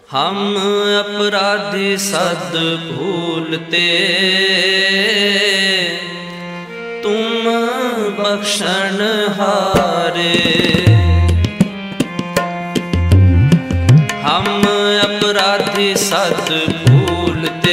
हम अपराधी सद भूलते, तुम बख्शण हारे। हम अपराधी सद भूलते,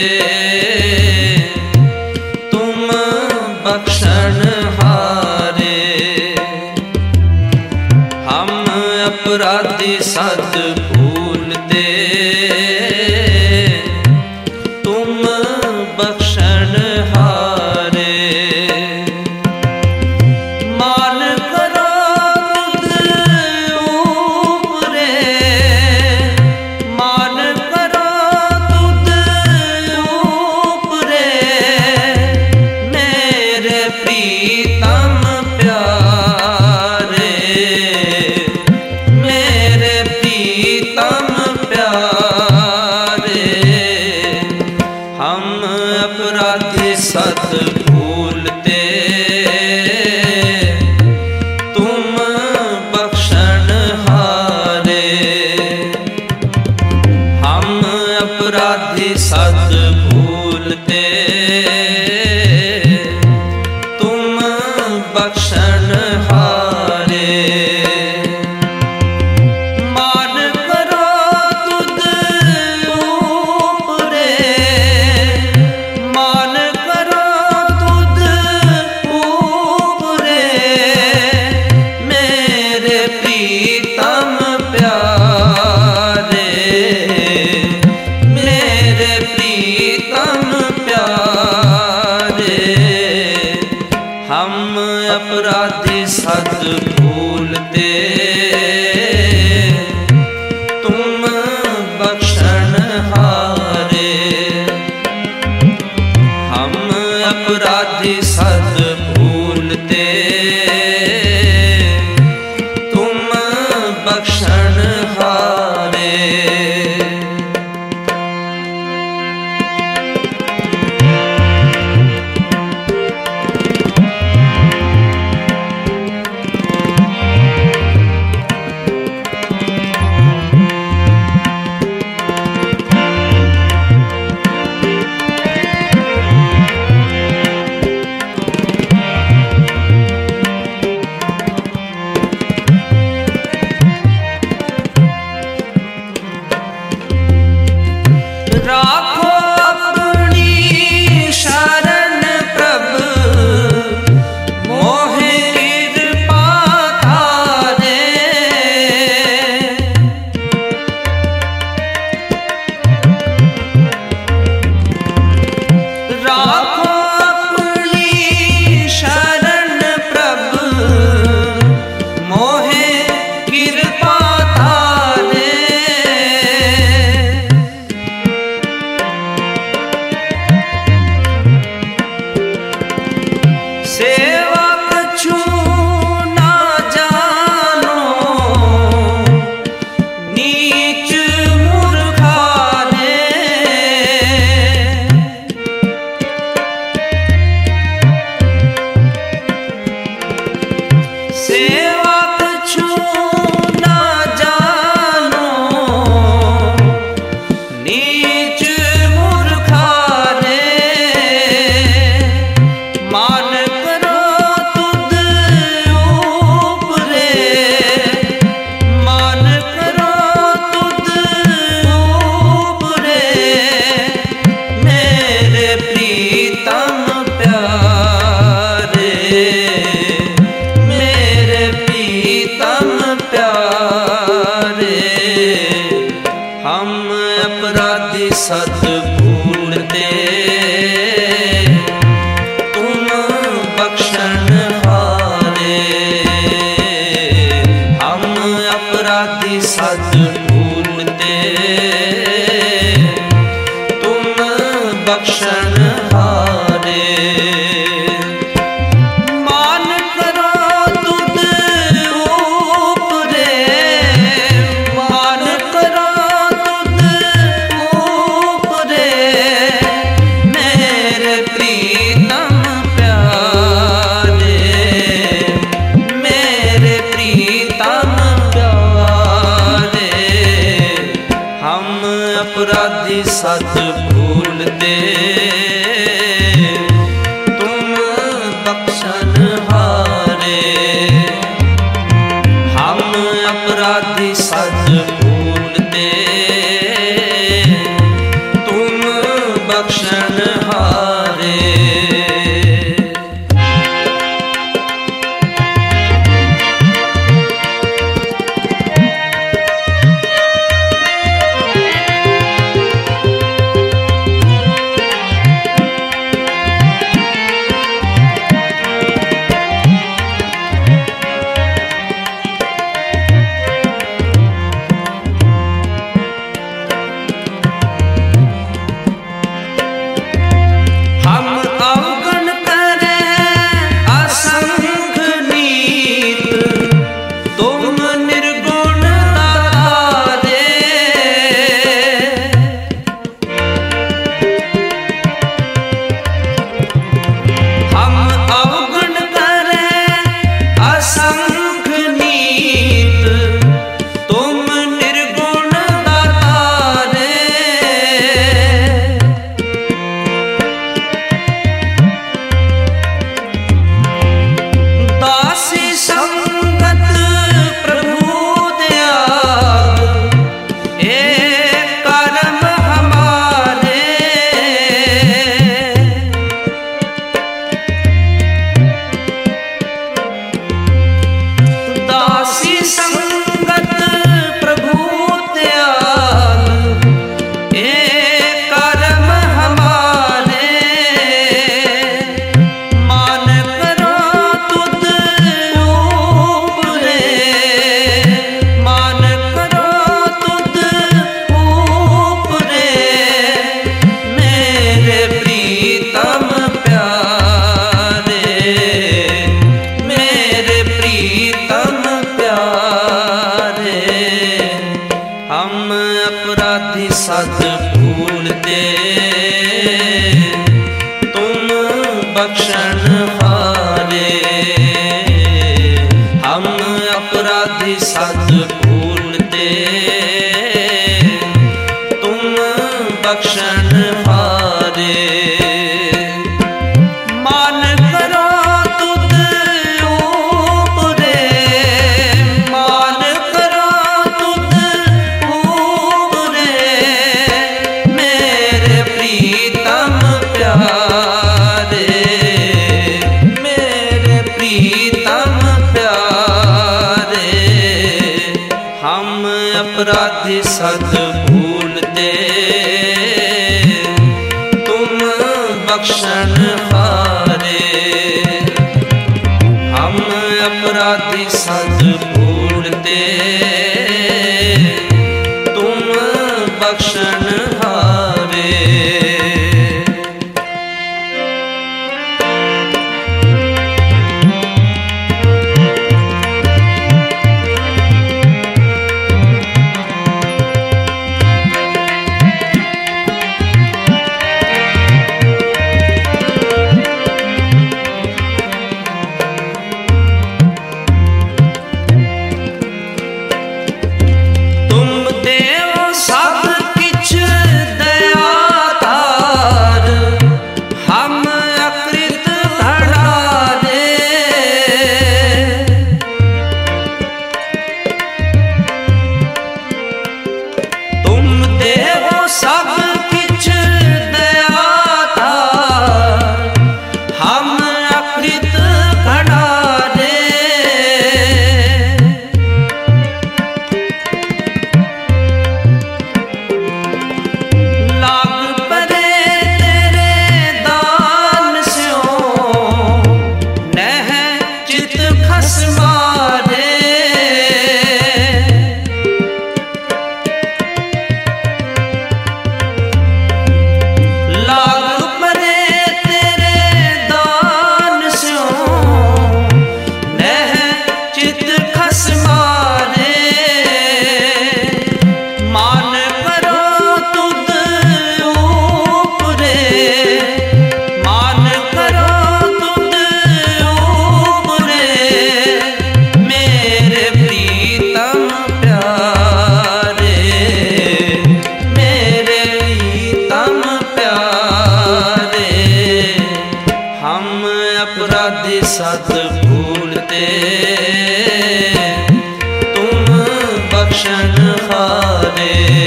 तुम बख्शण हारे। हम अपराधी सद भूलते, तुम बख्शण हारे। मान करो तुझ ऊपरे, मान करो तुझ ऊपरे। मेरे प्रीतम प्यारे, मेरे प्रीतम प्यारे। हम अपराधी सद भूलते, तुम बख्शण हारे। हम अपराधी सद भूलते, तुम बख्शण हारे। मान करो तुझ ऊपरे, मान करो तुझ ऊपरे। मेरे प्रीतम प्यारे, मेरे प्रीतम प्यारे। हम अपराधी सद भूलते, तुम बख्शण हारे। हम अपराधी सद भूलते, तुम बख्शण हारे। राखो अपनी शरण प्रभु, मोहे कृपा थारे। राखो अपनी शरण प्रभु, मोहे कृपा थारे। सेवा कछु ना जानो, नीच मूर्खारे। सेवा कछु ना जानो, नीच मूर्खारे। मान करो तुझ ऊपरे, मान करो तुझ ऊपरे। मेरे प्रीतम प्यारे, मेरे प्रीतम प्यारे। हम अपराधी सद भूलते, तुम बख्शण हारे। हम अपराधी सद भूलते, तुम बख्शण हारे। मान करो तुझ ऊपरे, मान करो तुझ ऊपरे। अपराधी सत भूलते, तुम बख्शन हारे। हम अपराधी सत भूलते, तुम बख्शन हारे। सत भूलते, तुम बख्शन हारे। हम अपराधी सत भूलते, तुम बख्शन हारे। मान करो तुद ऊपरे, मान करो तुद ऊपरे, मेरे प्रीतम प्यारे, मेरे प्रीतम प्यारे। हम अपराधी सत भूलते,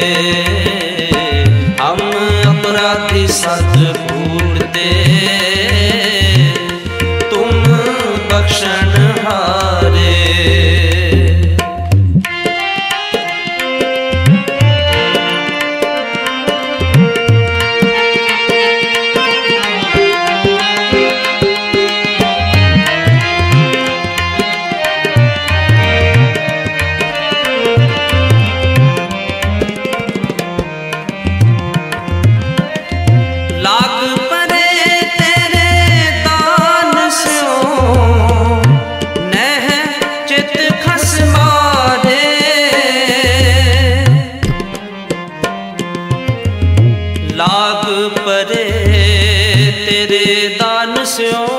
हम अपराधी सत भूलते, तुम बख्शण हारे। लाग परे तेरे दान स्यों,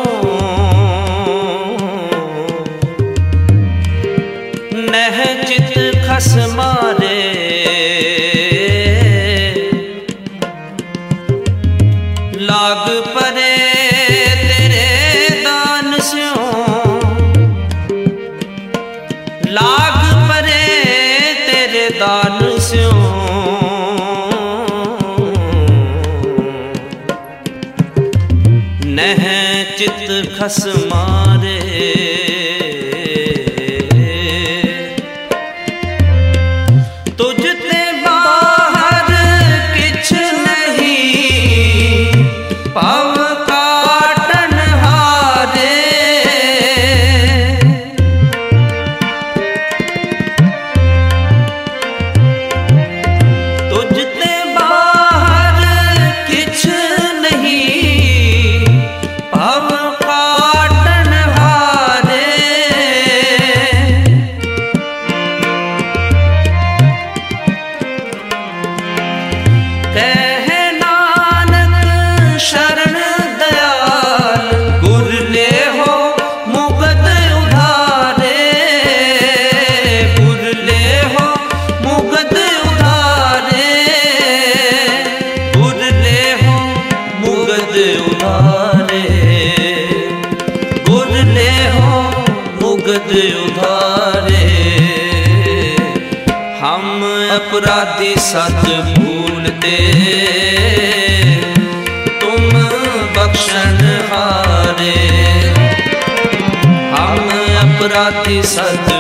नह चित खस मारे। लाग परे तेरे दान स्यों, लाग परे तेरे दान स्यों, नह चित खस मारे। तुझते बाहर किछ नहीं, पव काटन हारे। तुझते बाहर किछ नहीं, पव काटन हारे। कह नानक शरण दयाल, गुर ले हो मुगद उधारे। गुर ले हो मुगद उधारे, गुर ले हो मुगद उधारे, गुर ले हो मुगद उधारे। हम अपराधी सत भूलते, तुम बख्शण हारे। हम अपराधी सत